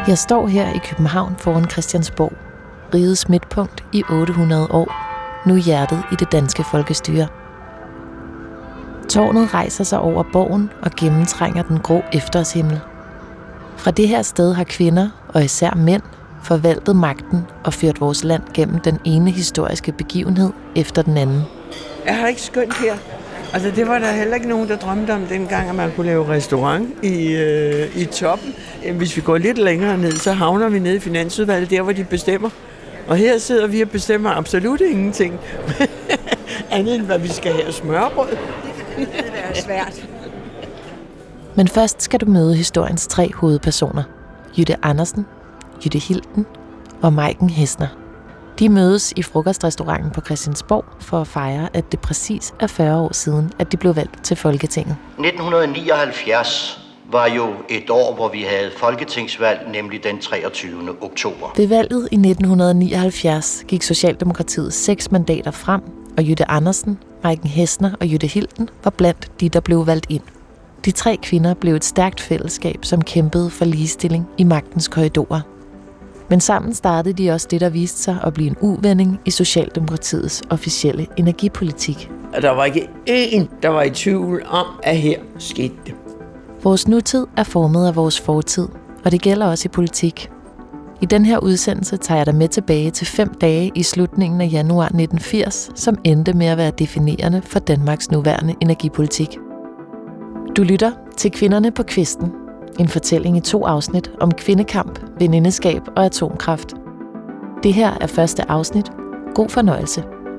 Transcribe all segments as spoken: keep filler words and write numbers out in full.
Jeg står her i København foran Christiansborg, rigets midtpunkt i otte hundrede år, nu hjertet i det danske folkestyre. Tårnet rejser sig over borgen og gennemtrænger den grå efterårshimmel. Fra det her sted har kvinder, og især mænd, forvaltet magten og ført vores land gennem den ene historiske begivenhed efter den anden. Jeg har ikke skønt her. Altså, det var der heller ikke nogen, der drømte om dengang, at man kunne lave restaurant i, øh, i toppen. Hvis vi går lidt længere ned, så havner vi nede i Finansudvalget, der hvor de bestemmer. Og her sidder vi og bestemmer absolut ingenting. Andet end, hvad vi skal have smørbrød. Det kan være svært. Men først skal du møde historiens tre hovedpersoner. Jytte Andersen, Jytte Hilden og Maiken Hessner. De mødes i frokostrestauranten på Christiansborg for at fejre, at det præcis er fyrre år siden, at de blev valgt til Folketinget. nitten nioghalvfjerds var jo et år, hvor vi havde folketingsvalg, nemlig den treogtyvende oktober. Ved valget i nitten nioghalvfjerds gik Socialdemokratiet seks mandater frem, og Jytte Andersen, Maiken Hessner og Jytte Hilden var blandt de, der blev valgt ind. De tre kvinder blev et stærkt fællesskab, som kæmpede for ligestilling i magtens korridorer. Men sammen startede de også det, der viste sig at blive en uvending i Socialdemokratiets officielle energipolitik. Der var ikke én, der var i tvivl om, at her skete det. Vores nutid er formet af vores fortid, og det gælder også i politik. I den her udsendelse tager jeg dig med tilbage til fem dage i slutningen af januar nitten firs, som endte med at være definerende for Danmarks nuværende energipolitik. Du lytter til Kvinderne på Kvisten, en fortælling i to afsnit om kvindekamp, venindeskab og atomkraft. Det her er første afsnit. God fornøjelse.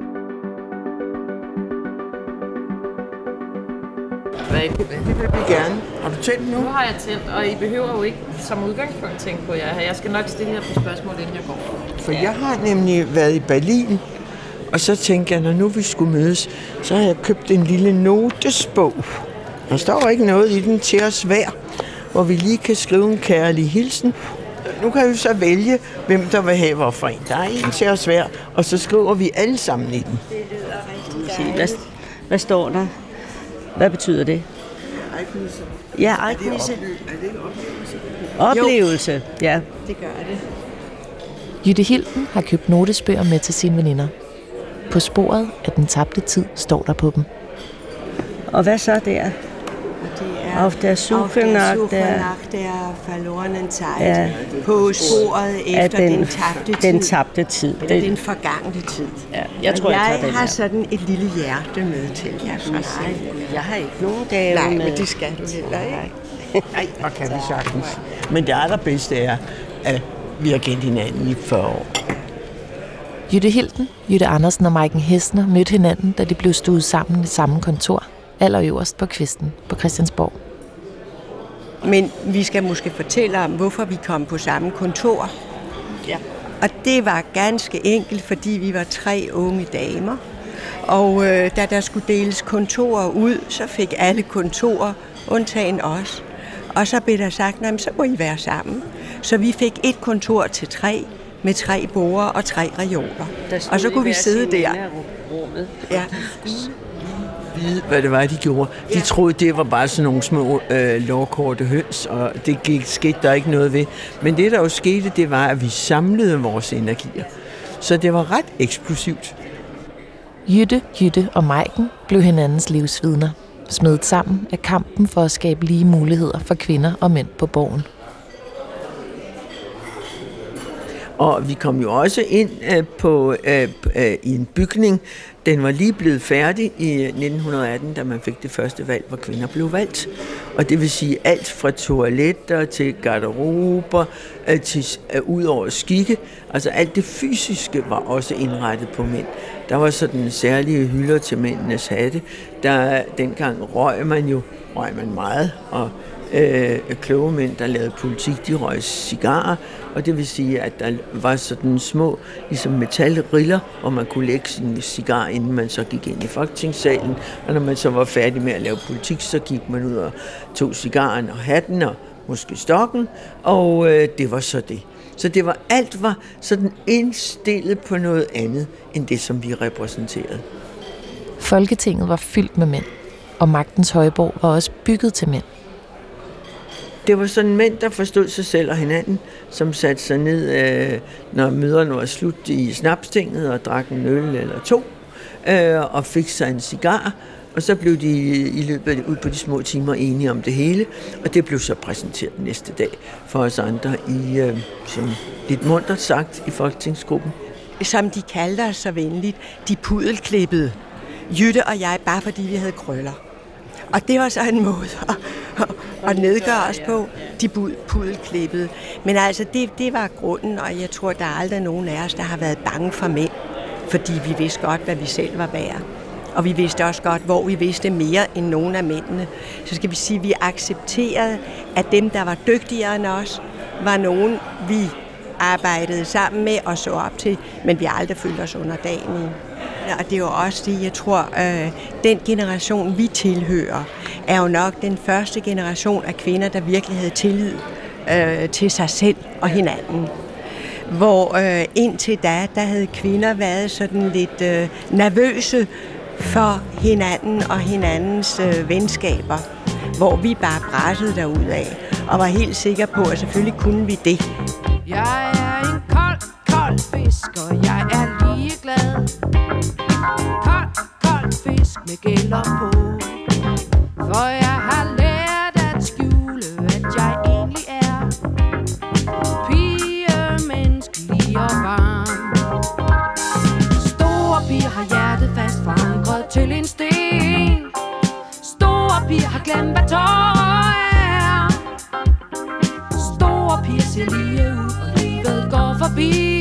Hvad det vil vi gerne. Har du tændt nu? Nu har jeg tændt, og I behøver jo ikke som udgangspunkt tænke på jer. Jeg skal nok stille jer på spørgsmål, inden jeg går. For jeg har nemlig været i Berlin, og så tænkte jeg, når nu vi skulle mødes, så har jeg købt en lille notesbog. Der står ikke noget i den til os hver, hvor vi lige kan skrive en kærlig hilsen. Nu kan vi så vælge, hvem der vil have hvorfor en. Der er en til os hver, og så skriver vi alle sammen i den. Det lyder rigtig dejligt. Hvad, hvad står der? Hvad betyder det? Ejknisse. Ja, ejknisse. Er det ikke oplevelse? Oplevelse, ja. Det gør det. Jytte Hilden har købt notesbøger med til sine veninder. På sporet af den tabte tid står der på dem. Og hvad så der? Det er Auf der Suche nach der, nach der verlorenen Zeit. Ja. På sporet efter den, den tabte tid. Den tabte tid. Eller den forgangne tid. Ja, jeg tror, jeg, jeg, jeg tager den har her. sådan et lille hjerte med til jer. Nej, jeg har ikke nogen gave Nej, med. men det skal du heller ikke. Nej, og kan vi sagtens. Men det allerbedste er, at vi har kendt hinanden i fyrre år. Jytte Hilden, Jytte Andersen og Maiken Hessner mødte hinanden, da de blev stuet sammen i samme kontor, allerøverst på kvisten på Christiansborg. Men vi skal måske fortælle om, hvorfor vi kom på samme kontor. Ja. Og det var ganske enkelt, fordi vi var tre unge damer. Og øh, da der skulle deles kontorer ud, så fik alle kontorer, undtagen os. Og så blev der sagt, at så må I være sammen. Så vi fik et kontor til tre, med tre borde og tre reoler. Og så kunne vi sidde der. Ja. Vide, hvad det var, de gjorde. De troede, det var bare sådan nogle små øh, lovkorte høns, og det gik, skete der ikke noget ved. Men det, der jo skete, det var, at vi samlede vores energier. Så det var ret eksplosivt. Jytte, Jytte og Maiken blev hinandens livsvidner, smedet sammen af kampen for at skabe lige muligheder for kvinder og mænd på borgen. Og vi kom jo også ind øh, på, øh, øh, i en bygning. Den var lige blevet færdig i nitten atten, da man fik det første valg, hvor kvinder blev valgt. Og det vil sige alt fra toiletter til garderober, øh, til øh, ud over skikke. Altså alt det fysiske var også indrettet på mænd. Der var sådan særlige hylder til mændenes hatte. Der, dengang røg man jo røg man meget, og øh, kloge mænd, der lavede politik, de røg cigarer. Og det vil sige, at der var sådan små ligesom metalriller, hvor man kunne lægge sin cigar, inden man så gik ind i Folketingssalen. Og når man så var færdig med at lave politik, så gik man ud og tog cigaren og hatten og måske stokken, og øh, det var så det. Så det var, alt var sådan indstillet på noget andet, end det, som vi repræsenterede. Folketinget var fyldt med mænd, og magtens højborg var også bygget til mænd. Det var sådan mænd, der forstod sig selv og hinanden, som satte sig ned, øh, når møderne var slut i snapstinget og drak en øl eller to, øh, og fik sig en cigar, og så blev de i løbet af ud på de små timer enige om det hele, og det blev så præsenteret næste dag for os andre i, øh, som lidt muntert sagt, i folketingsgruppen. Som de kaldte os så venligt, de pudelklippede. Jytte og jeg, bare fordi vi havde krøller. Og det var så en måde at, at nedgøre os på, de pudelklippede. Men altså, det, det var grunden, og jeg tror, der er aldrig nogen af os, der har været bange for mænd. Fordi vi vidste godt, hvad vi selv var værd. Og vi vidste også godt, hvor vi vidste mere end nogen af mændene. Så skal vi sige, at vi accepterede, at dem, der var dygtigere end os, var nogen, vi arbejdede sammen med og så op til, men vi har aldrig følt os underdanige. Og det er jo også det, jeg tror, øh, den generation, vi tilhører, er jo nok den første generation af kvinder, der virkelig havde tillid øh, til sig selv og hinanden. Hvor øh, indtil da, der havde kvinder været sådan lidt øh, nervøse for hinanden og hinandens øh, venskaber, hvor vi bare pressede derudad og var helt sikre på, at selvfølgelig kunne vi det. Jeg er en kold, kold fisk, og jeg er ligeglad. Kold, kold fisk med gælder på. For jeg har lært at skjule, at jeg egentlig er pige, menneskelig og varm. Store piger har hjertet fast forankret til en sten. Store piger har glemt, hvad tårer er. Store piger ser lige ud, og livet går forbi.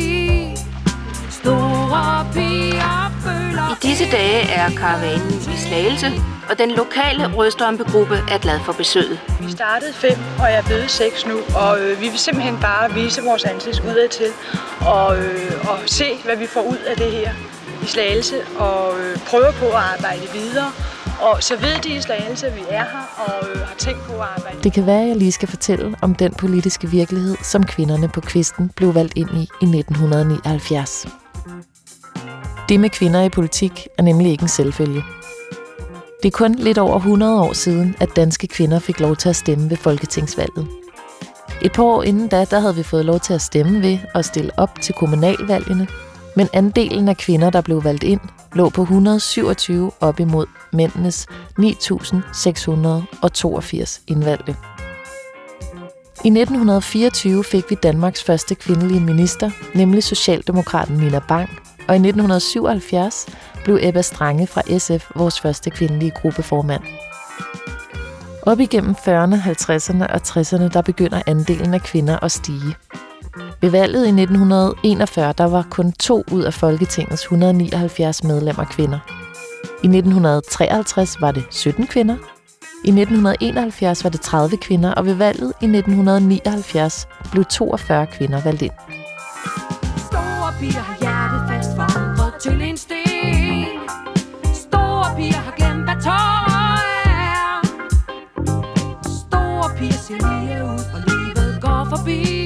Store piger føler... I disse dage er karavanen i Slagelse, og den lokale rødstrømpegruppe er glad for besøget. Vi startede fem, og jeg er blevet seks nu, og øh, vi vil simpelthen bare vise vores ansigt udad til, og, øh, og se, hvad vi får ud af det her i Slagelse, og øh, prøve på at arbejde videre. Og så ved de i Slagelse, at vi er her, og øh, har tænkt på at arbejde. Det kan være, at jeg lige skal fortælle om den politiske virkelighed, som kvinderne på kvisten blev valgt ind i i nitten nioghalvfjerds. Det med kvinder i politik er nemlig ikke en selvfølge. Det er kun lidt over hundrede år siden, at danske kvinder fik lov til at stemme ved folketingsvalget. Et par år inden da, der havde vi fået lov til at stemme ved og stille op til kommunalvalgene, men andelen af kvinder, der blev valgt ind, lå på et hundrede og syvogtyve op imod mændenes ni tusind seks hundrede og toogfirs indvalgte. I nitten fireogtyve fik vi Danmarks første kvindelige minister, nemlig socialdemokraten Nina Bang, og i nitten syvoghalvfjerds blev Ebba Strange fra S F vores første kvindelige gruppeformand. Op igennem fyrrerne, halvtredserne og tresserne, der begynder andelen af kvinder at stige. Ved valget i nitten enogfyrre, der var kun to ud af Folketingets et hundrede og nioghalvfjerds medlemmer kvinder. I nitten treoghalvtreds var det sytten kvinder. I nitten enoghalvfjerds var det tredive kvinder, og ved valget i nitten nioghalvfjerds blev toogfyrre kvinder valgt ind. Store piger har hjertet fast forankret til en sten. Store piger har glemt, hvad tårer er. Store piger ser lige ud, og livet går forbi.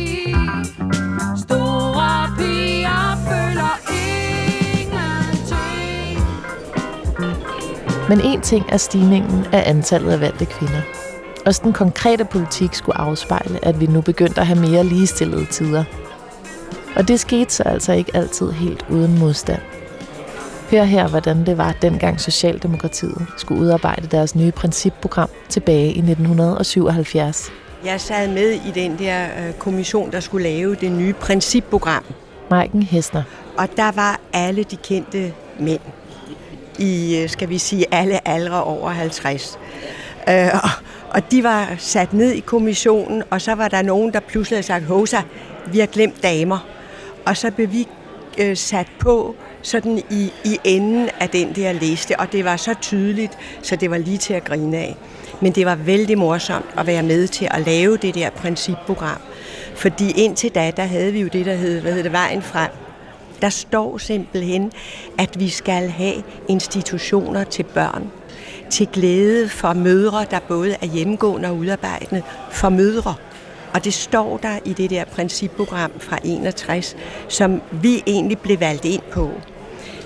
Store piger føler ingenting. Men en ting er stigningen af antallet af valgte kvinder. Også den konkrete politik skulle afspejle, at vi nu begyndte at have mere ligestillede tider. Og det skete så altså ikke altid helt uden modstand. Hør her, hvordan det var, dengang Socialdemokratiet skulle udarbejde deres nye principprogram tilbage i nitten syvoghalvfjerds. Jeg sad med i den der øh, kommission, der skulle lave det nye principprogram. Maiken Hessner. Og der var alle de kendte mænd i, skal vi sige, alle aldre over halvtreds. Øh, og, og de var sat ned i kommissionen, og så var der nogen, der pludselig havde sagt, Hosa, vi har glemt damer. Og så blev vi øh, sat på sådan i, i enden af den der liste, og det var så tydeligt, så det var lige til at grine af. Men det var vældig morsomt at være med til at lave det der principprogram. Fordi indtil da, der havde vi jo det, der hed, hvad hed det, Vejen Frem. Der står simpelthen, at vi skal have institutioner til børn. Til glæde for mødre, der både er hjemmegående og udarbejdende, for mødre. Og det står der i det der principprogram fra enogtres, som vi egentlig blev valgt ind på.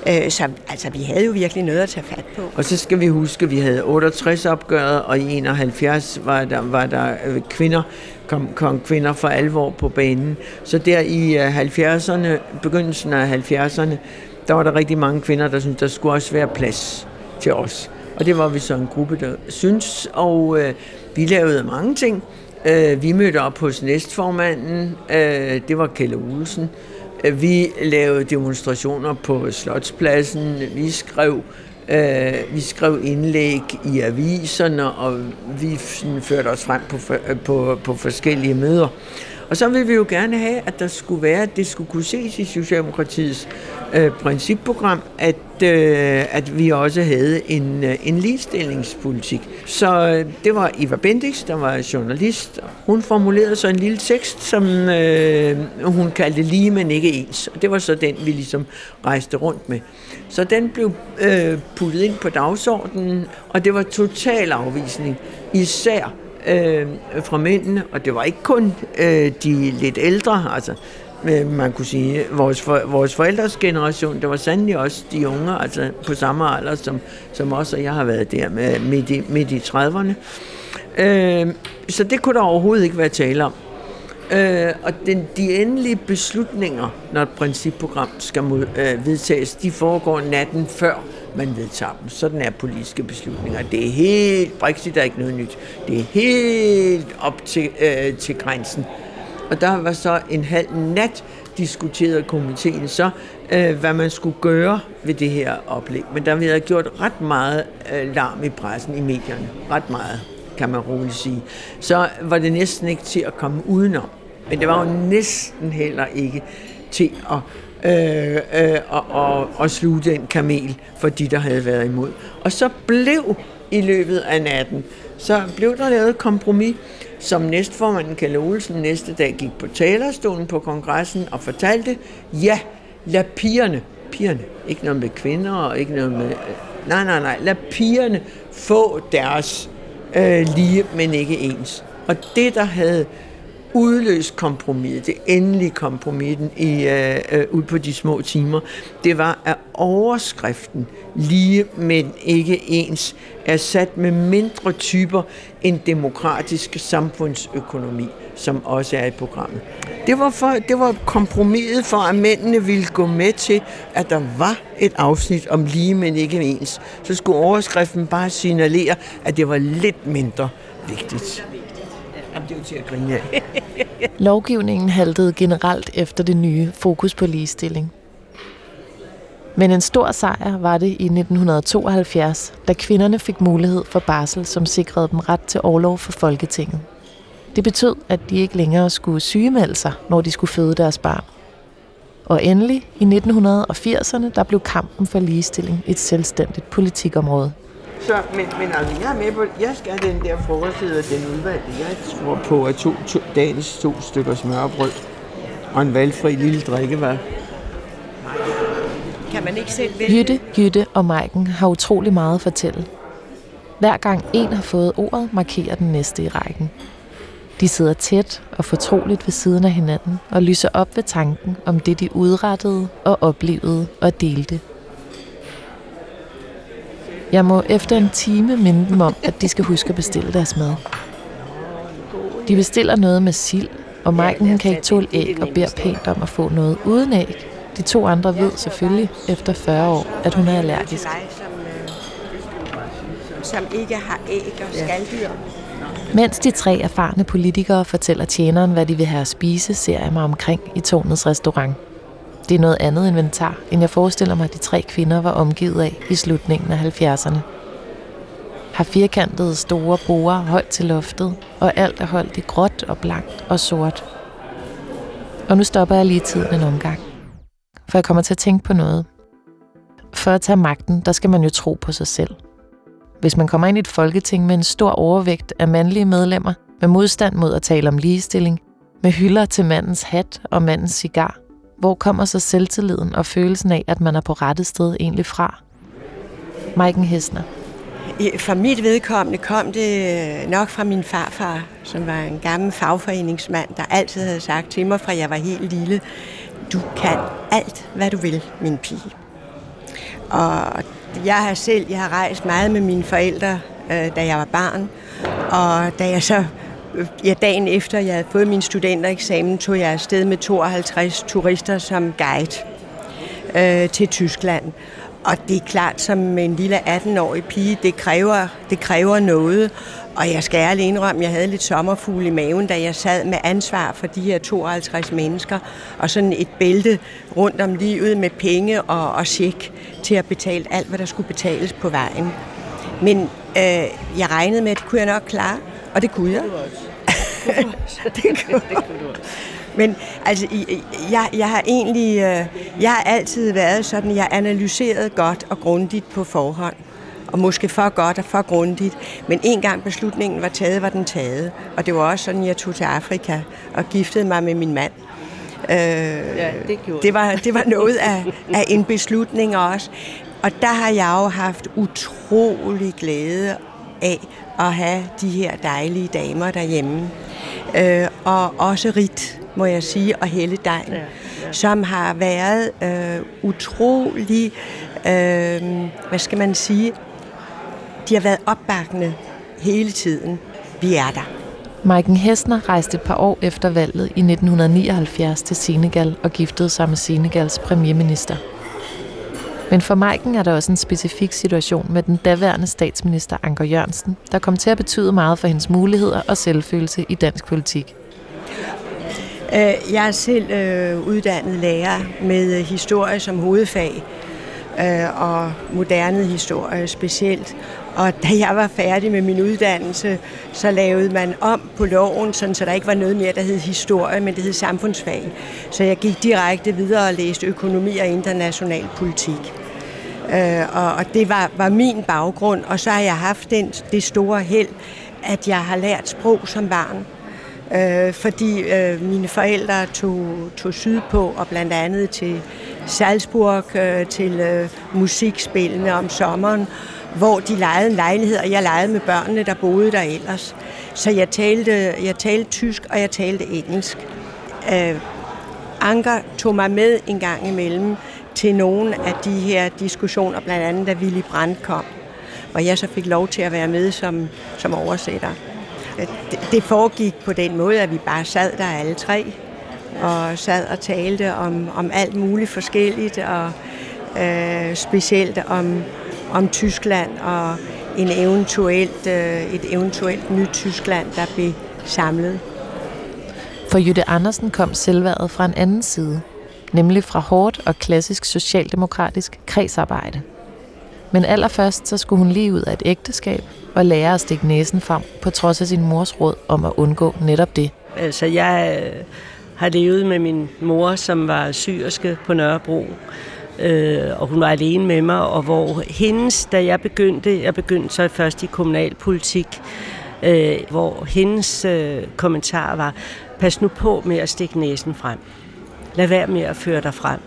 Øh, så altså, vi havde jo virkelig noget at tage fat på. Og så skal vi huske, at vi havde otteogtres-opgøret, og i enoghalvfjerds var der, var der kvinder, kom, kom kvinder for alvor på banen. Så der i halvfjerdserne, begyndelsen af halvfjerdserne, der var der rigtig mange kvinder, der syntes, der skulle også være plads til os. Og det var vi så en gruppe, der syntes, og øh, vi lavede mange ting. Øh, vi mødte op hos næstformanden, øh, det var Kjeld Olsen. Øh, vi lavede demonstrationer på Slotspladsen, vi skrev, øh, vi skrev indlæg i aviserne, og vi førte os frem på, på, på forskellige møder. Og så ville vi jo gerne have, at der skulle være, at det skulle kunne ses i Socialdemokratiets øh, principprogram, at, øh, at vi også havde en, øh, en ligestillingspolitik. Så øh, det var Eva Bendix, der var journalist. Hun formulerede så en lille tekst, som øh, hun kaldte lige, men ikke ens. Og det var så den, vi ligesom rejste rundt med. Så den blev øh, puttet ind på dagsordenen, og det var total afvisning, især Øh, fra mændene, og det var ikke kun øh, de lidt ældre, altså øh, man kunne sige, vores, for, vores forældres generation, det var sandelig også de unge, altså på samme alder som, som os, og jeg har været der med, midt, i, midt i trediverne. Øh, så det kunne der overhovedet ikke være tale om. Øh, og den, de endelige beslutninger, når et principprogram skal mod, øh, vedtages, de foregår natten før man vedtager dem. Sådan er politiske beslutninger. Det er helt, Brexit er ikke noget nyt. Det er helt op til, øh, til grænsen. Og der var så en halv nat diskuteret komiteen så, øh, hvad man skulle gøre ved det her oplæg. Men der havde gjort ret meget øh, larm i pressen, i medierne. Ret meget, kan man roligt sige. Så var det næsten ikke til at komme udenom. Men det var jo næsten heller ikke til at Øh, øh, og, og, og sluge den kamel for de, der havde været imod. Og så blev i løbet af natten, så blev der lavet et kompromis, som næstformanden Kjeld Olsen næste dag gik på talerstolen på kongressen og fortalte, ja, lad pigerne, pigerne, ikke noget med kvinder og ikke noget med, nej, nej, nej, lad pigerne få deres øh, lige, men ikke ens. Og det, der havde udløst kompromis, det endelige kompromis i, øh, øh, ud på de små timer, det var, at overskriften lige, men ikke ens, er sat med mindre typer end demokratisk samfundsøkonomi, som også er i programmet. Det var, for, det var kompromiset for, at mændene ville gå med til, at der var et afsnit om lige, men ikke ens. Så skulle overskriften bare signalere, at det var lidt mindre vigtigt. Jamen, det er jo til at grine af. Lovgivningen haltede generelt efter det nye fokus på ligestilling. Men en stor sejr var det i nitten tooghalvfjerds, da kvinderne fik mulighed for barsel, som sikrede dem ret til orlov for Folketinget. Det betød, at de ikke længere skulle sygemelde sig, når de skulle føde deres barn. Og endelig, i nitten firserne, der blev kampen for ligestilling et selvstændigt politikområde. Så, men, men altså, jeg er med på, jeg skal have den der frokostleder, den udvalgte. Jeg tror på, at to, to, dagens to stykker smørbrød og en valgfri lille drikkevær. Kan man ikke selv vælge? Jytte, Jytte og Maiken har utrolig meget at fortælle. Hver gang en har fået ordet, markerer den næste i rækken. De sidder tæt og fortroligt ved siden af hinanden og lyser op ved tanken om det, de udrettede og oplevede og delte. Jeg må efter en time minde dem om, at de skal huske at bestille deres mad. De bestiller noget med sild, og Maiken kan ikke tåle æg og beder pænt om at få noget uden æg. De to andre ved selvfølgelig efter fyrre år, at hun er allergisk. Som ikke har æg og skaldyr. Mens de tre erfarne politikere fortæller tjeneren, hvad de vil have at spise, ser jeg mig omkring i tårnets restaurant. Det er noget andet inventar, end jeg forestiller mig, at de tre kvinder var omgivet af i slutningen af halvfjerdserne. Har firkantede store borde højt til loftet, og alt er holdt i gråt og blankt og sort. Og nu stopper jeg lige tiden en omgang, for jeg kommer til at tænke på noget. For at tage magten, der skal man jo tro på sig selv. Hvis man kommer ind i et folketing med en stor overvægt af mandlige medlemmer, med modstand mod at tale om ligestilling, med hylder til mandens hat og mandens cigar, hvor kommer så selvtilliden og følelsen af, at man er på rette sted egentlig fra? Maiken Hessner. For mit vedkommende kom det nok fra min farfar, som var en gammel fagforeningsmand, der altid havde sagt til mig, fra jeg var helt lille, du kan alt, hvad du vil, min pige. Og jeg har selv jeg har rejst meget med mine forældre, øh, da jeg var barn. Og da jeg så, ja, dagen efter jeg havde fået min studentereksamen, tog jeg afsted med tooghalvtreds turister som guide øh, til Tyskland. Og det er klart, som en lille atten-årig pige, det kræver, det kræver noget. Og jeg skal ærligt indrømme, at jeg havde lidt sommerfugle i maven, da jeg sad med ansvar for de her tooghalvtreds mennesker. Og sådan et bælte rundt om livet med penge og, og check til at betale alt, hvad der skulle betales på vejen. Men øh, jeg regnede med, at det kunne jeg nok klare, og det kunne jeg. det kunne jeg. Men altså, jeg, jeg har egentlig, jeg har altid været sådan, jeg analyserede godt og grundigt på forhånd. Og måske for godt og for grundigt. Men en gang beslutningen var taget, var den taget. Og det var også sådan, jeg tog til Afrika og giftede mig med min mand. Øh, ja, det gjorde det. Var, det var noget af, af en beslutning også. Og der har jeg jo haft utrolig glæde af at have de her dejlige damer derhjemme. Øh, og også Rit, må jeg sige, og Helle Degn, ja, ja. Som har været øh, utrolig, øh, hvad skal man sige, de har været opbakkende hele tiden. Vi er der. Maiken Hessner rejste et par år efter valget i nitten nioghalvfjerds til Senegal og giftede sig med Senegals premierminister. Men for Maiken er der også en specifik situation med den daværende statsminister Anker Jørgensen, der kom til at betyde meget for hendes muligheder og selvfølelse i dansk politik. Jeg er selv øh, uddannet lærer med historie som hovedfag, øh, og moderne historie specielt. Og da jeg var færdig med min uddannelse, så lavede man om på loven, sådan, så der ikke var noget mere, der hed historie, men det hed samfundsfag. Så jeg gik direkte videre og læste økonomi og international politik. Øh, og, og det var, var min baggrund, og så har jeg haft den, det store held, at jeg har lært sprog som barn. Øh, fordi øh, mine forældre tog, tog sydpå, og blandt andet til Salzburg, øh, til øh, musikspillene om sommeren, hvor de lejede en lejlighed, og jeg legede med børnene, der boede der ellers. Så jeg talte, jeg talte tysk, og jeg talte engelsk. Øh, Anker tog mig med en gang imellem til nogle af de her diskussioner, blandt andet da Willy Brandt kom, hvor jeg så fik lov til at være med som, som oversætter. Det foregik på den måde, at vi bare sad der alle tre, og sad og talte om, om alt muligt forskelligt, og øh, specielt om, om Tyskland og en eventuelt, øh, et eventuelt nyt Tyskland, der blev samlet. For Jytte Andersen kom selvværdet fra en anden side, nemlig fra hårdt og klassisk socialdemokratisk kredsarbejde. Men allerførst så skulle hun lige ud af et ægteskab og lære at stikke næsen frem, på trods af sin mors råd om at undgå netop det. Altså, jeg har levet med min mor, som var syerske på Nørrebro, øh, og hun var alene med mig, og hvor hendes, da jeg begyndte, jeg begyndte så først i kommunalpolitik, øh, hvor hendes øh, kommentar var, pas nu på med at stikke næsen frem. Lad være med at føre dig frem.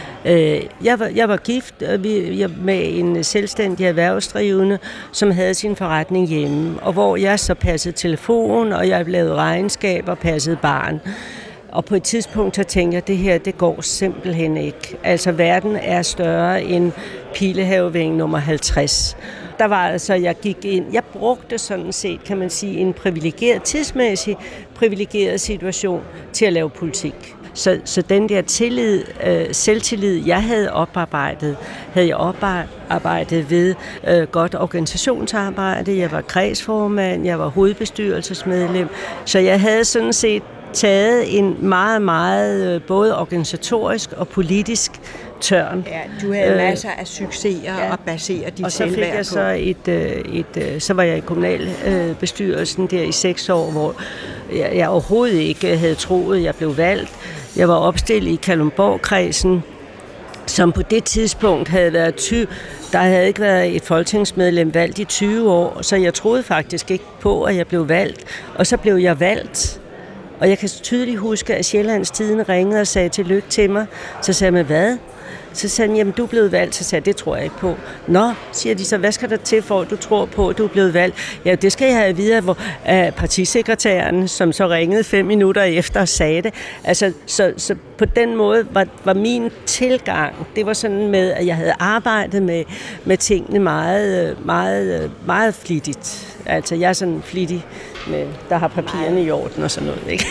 Jeg var, jeg var gift med en selvstændig erhvervsdrivende, som havde sin forretning hjemme, og hvor jeg så passede telefon, og jeg lavede regnskab og passede barn. Og på et tidspunkt så tænkte jeg, at det her, det går simpelthen ikke. Altså, verden er større end Pilehavevæng nummer halvtreds. Der var altså, jeg gik ind, jeg brugte sådan set, kan man sige, en privilegeret, tidsmæssig privilegeret situation til at lave politik. Så, så den der tillid, øh, selvtillid, jeg havde oparbejdet, havde jeg oparbejdet ved øh, godt organisationsarbejde. Jeg var kredsformand, jeg var hovedbestyrelsesmedlem, så jeg havde sådan set taget en meget, meget både organisatorisk og politisk tørn. Ja, du havde masser af succeser ja. At basere dit selvværd på. Og så fik jeg så et, et, så var jeg i kommunalbestyrelsen der i seks år, hvor jeg, jeg overhovedet ikke havde troet, jeg blev valgt. Jeg var opstillet i Kalundborg-kredsen, som på det tidspunkt havde været tyve. Der havde ikke været et folketingsmedlem valgt i tyve år, så jeg troede faktisk ikke på, at jeg blev valgt. Og så blev jeg valgt. Og jeg kan tydeligt huske, at Sjællands Tidende ringede og sagde tillykke til mig. Så sagde jeg, hvad? Så sagde han, jamen du er blevet valgt. Så sagde jeg, det tror jeg ikke på. Nå, siger de så, hvad skal der til for, at du tror på, at du er blevet valgt? Ja, det skal jeg have at vide, hvor uh, partisekretæren, som så ringede fem minutter efter og sagde det. Altså, så, så på den måde var, var min tilgang, det var sådan med, at jeg havde arbejdet med, med tingene meget, meget, meget flittigt. Altså, jeg er sådan flittig, med, der har papirerne i orden og sådan noget, ikke?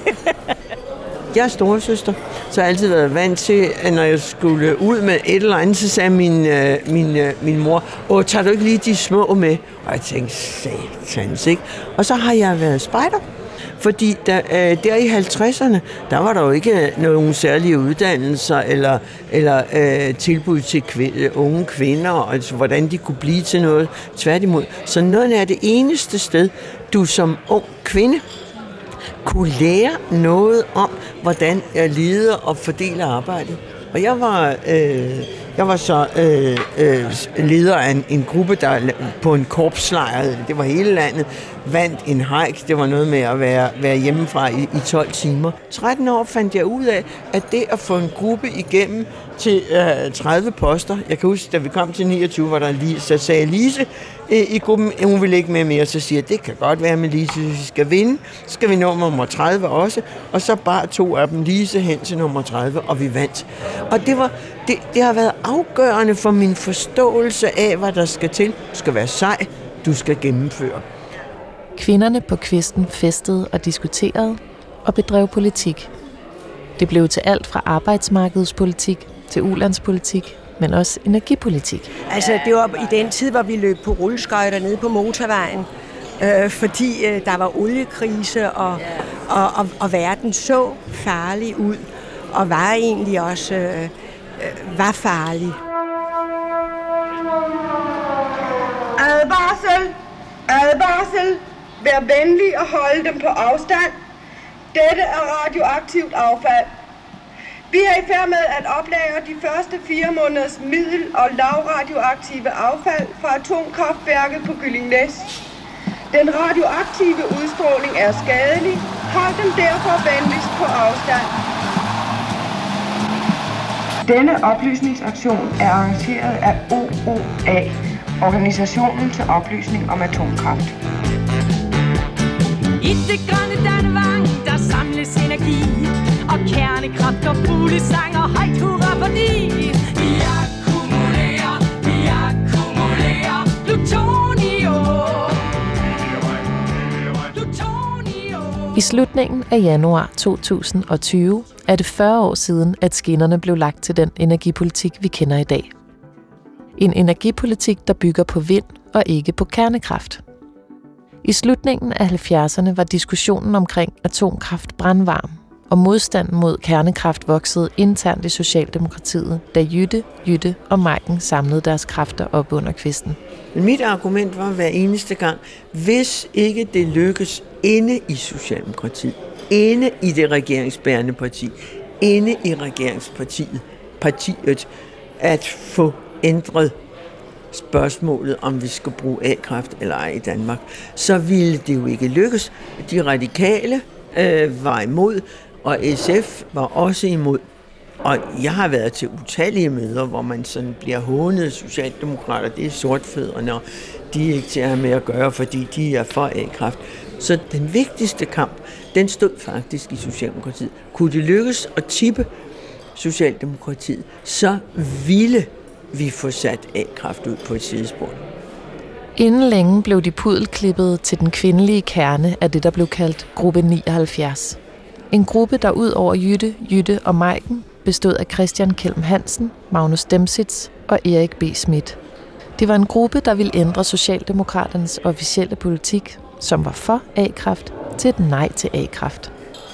Jeg er storesøster, så har jeg altid været vant til, at når jeg skulle ud med et eller andet, så sagde min, øh, min, øh, min mor, åh, tager du ikke lige de små med? Og jeg tænkte, satans, ikke? Og så har jeg været spejder, fordi der, øh, der i halvtredserne, der var der jo ikke nogen særlige uddannelser eller, eller øh, tilbud til kv- unge kvinder, altså hvordan de kunne blive til noget. Tværtimod. Så noget er det eneste sted, du som ung kvinde kunne lære noget om, hvordan jeg leder og fordeler arbejdet. Og jeg var, øh, jeg var så øh, øh, leder af en, en gruppe, der på en korpslejr, det var hele landet, vandt en hike. Det var noget med at være, være hjemmefra i, i tolv timer. tretten år fandt jeg ud af, at det at få en gruppe igennem til øh, tredive poster, jeg kan huske, da vi kom til niogtyve, var der lige, så sagde Lise øh, i gruppen, hun ville ikke med mere, så siger jeg, det kan godt være med Lise, hvis vi skal vinde, så skal vi nå nummer tredive også, og så bare to af dem Lise hen til nummer tredive, og vi vandt. Og det var, det, det har været afgørende for min forståelse af, hvad der skal til. Du skal være sej, du skal gennemføre. Kvinderne på kvisten festede og diskuterede og bedrev politik. Det blev til alt fra arbejdsmarkedspolitik til ulandspolitik, men også energipolitik. Altså, det var i den tid, hvor vi løb på rulleskøjter nede på motorvejen, øh, fordi øh, der var oliekrise, og, og, og, og verden så farlig ud, og var egentlig også øh, øh, var farlig. Advarsel! Advarsel! Vær venlig og holde dem på afstand. Dette er radioaktivt affald. Vi er i færd med at oplagre de første fire måneders middel- og lavradioaktive affald fra atomkraftværket på Gyllingnæs. Den radioaktive udstråling er skadelig. Hold dem derfor venligst på afstand. Denne oplysningsaktion er arrangeret af O O A, Organisationen til Oplysning om Atomkraft. I det grønne Dannevang, der samles energi, og kernekraft og fuglesang og højt hurra, fordi vi akkumulerer, vi akkumulerer plutonium. Plutonium. I slutningen af januar to tusind og tyve er det fyrre år siden, at skinnerne blev lagt til den energipolitik, vi kender i dag. En energipolitik, der bygger på vind og ikke på kernekraft. I slutningen af halvfjerdserne var diskussionen omkring atomkraft brandvarm, og modstanden mod kernekraft voksede internt i Socialdemokratiet, da Jytte, Jytte og Maiken samlede deres kræfter op under kvisten. Mit argument var hver eneste gang, hvis ikke det lykkes inde i Socialdemokratiet, inde i det regeringsbærende parti, inde i regeringspartiet, partiet, at få ændret spørgsmålet, om vi skal bruge A-kraft eller ej i Danmark, så ville det jo ikke lykkes. De radikale øh, var imod, og S F var også imod. Og jeg har været til utallige møder, hvor man sådan bliver hånet socialdemokrater, det er sortfødderne, og de er ikke til at have med at gøre, fordi de er for A-kraft. Så den vigtigste kamp, den stod faktisk i Socialdemokratiet. Kunne det lykkes at tippe Socialdemokratiet, så ville vi få sat A-kraft ud på et sidespor. Inden længe blev de pudelklippet til den kvindelige kerne af det, der blev kaldt Gruppe nioghalvfjerds. En gruppe, der ud over Jytte, Jytte og Maiken bestod af Christian Kelm Hansen, Magnus Demsitz og Erik B. Schmidt. Det var en gruppe, der ville ændre Socialdemokraternes officielle politik, som var for A-kraft, til et nej til A-kraft.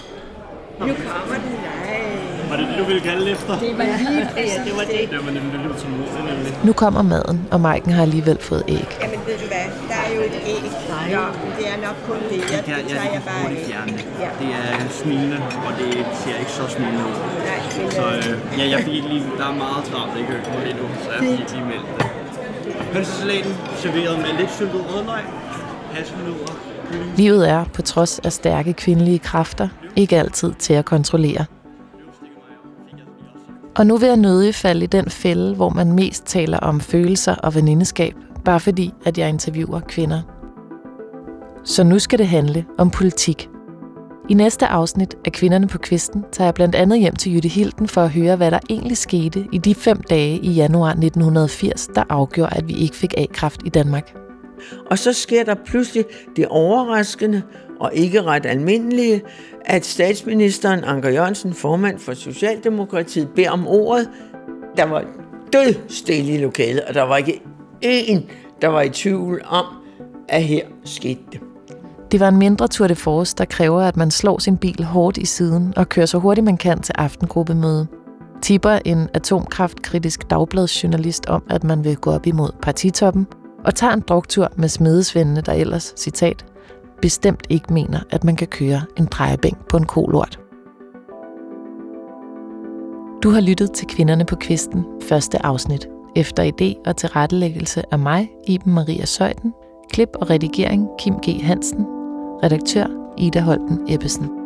Nu kommer den. Var det det, du ville kalde efter? Det var lige præcis. Ja, det var det. Det var nemlig lidt som muligt. Nu kommer maden, og Maiken har alligevel fået æg. Jamen ved du hvad, der er jo et æg. Ja, det er nok kun det. Jeg, ja, det tager jeg bare af. Ja. Det er smilende, og det ser ikke så smilende ud. Nej, så øh, ja, jeg fik lige, der er meget travlt i køkkenet lige nu, så jeg fik lige meldt det. Hønsesalaten serveret med lidt syltet rødløg, hasselnødder. Livet er, på trods af stærke kvindelige kræfter, ikke altid til at kontrollere. Og nu vil jeg nødig falde i den fælde, hvor man mest taler om følelser og venindeskab, bare fordi, at jeg interviewer kvinder. Så nu skal det handle om politik. I næste afsnit af Kvinderne på Kvisten tager jeg blandt andet hjem til Jytte Hilden for at høre, hvad der egentlig skete i de fem dage i januar nitten firs, der afgjorde, at vi ikke fik A-kræft i Danmark. Og så sker der pludselig det overraskende og ikke ret almindelige, at statsministeren Anker Jørgensen, formand for Socialdemokratiet, beder om ordet. Der var død stille i lokalet, og der var ikke én, der var i tvivl om, at her skete det. Det var en mindre tour de force, der kræver, at man slår sin bil hårdt i siden og kører så hurtigt man kan til aftengruppemøde. Tipper en atomkraftkritisk dagbladsjournalist om, at man vil gå op imod partitoppen, og tager en druktur med smedesvendene, der ellers, citat, bestemt ikke mener, at man kan køre en drejebænk på en kolort. Du har lyttet til Kvinderne på Kvisten, første afsnit, efter idé og tilrettelæggelse af mig, Iben Maria Zeuthen, klip og redigering Kim G. Hansen, redaktør Ida Holten Ebbesen.